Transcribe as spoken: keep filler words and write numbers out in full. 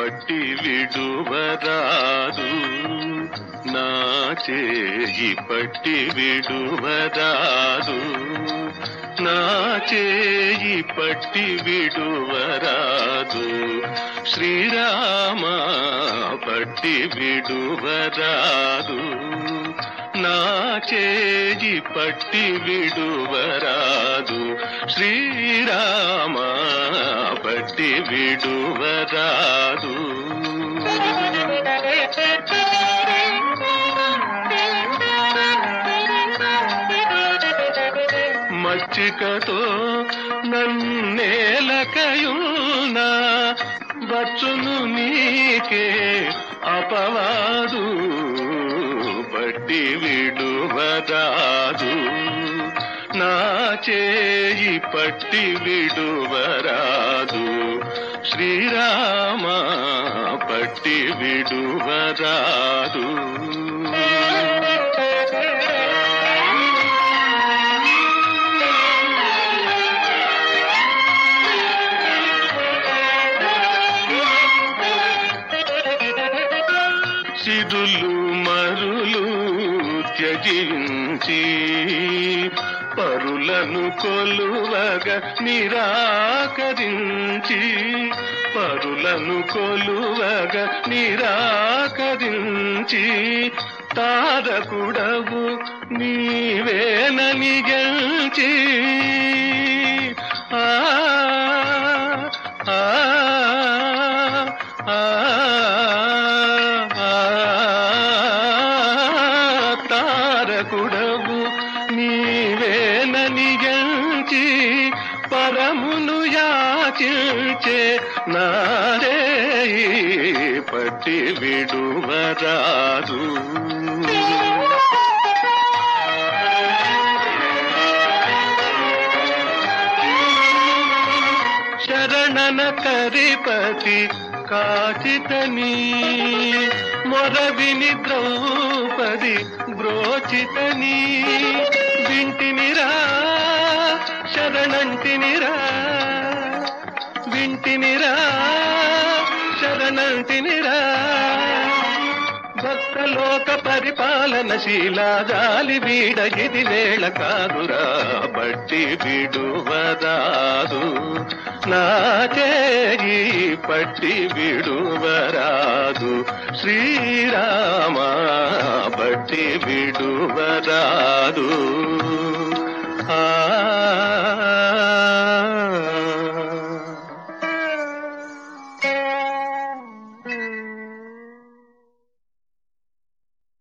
పట్టి విడువరాదు, నా చేయి పట్టి విడువరాదు, నా చేయి పట్టి విడువరాదు, శ్రీరామ పట్టి విడువరాదు, నా చేయి పట్టి విడువరాదు, శ్రీరామ పట్టి విడువరాదు. మచ్చికతో నన్నేలకయున్నా వచ్చును నీకే అపవాదు, పట్టి విడువరాదు, నా చేయి పట్టి విడువరాదు, శ్రీరామ పట్టి విడువరాదు. సిరులు మరులు త్యజించి పరులను కొలువగా నిరాకరించి, పరులను కొలువగా నిరాకరించి, తారకుడవు నీవేనని గెలిచి, ఆ ఆ ఆ తారకుడవు నీవేనని గెలిచి, పరమును యాచించే నారే పట్టి విడువరాదు. శరణన కరిపతి కాచితని మొరవిని ద్రౌపది బ్రోచితని, వింటినిరా శరణంటినిరా, వింటినిరా శరణంటినిరా, భక్తలోక పరిపాలనశీలాదాలి వీడ ఇది వేళ కాదురా, బట్టి విడువరాదు, నా చేయి పట్టి విడువరాదు, శ్రీరామ పట్టి విడువరాదు. ఆ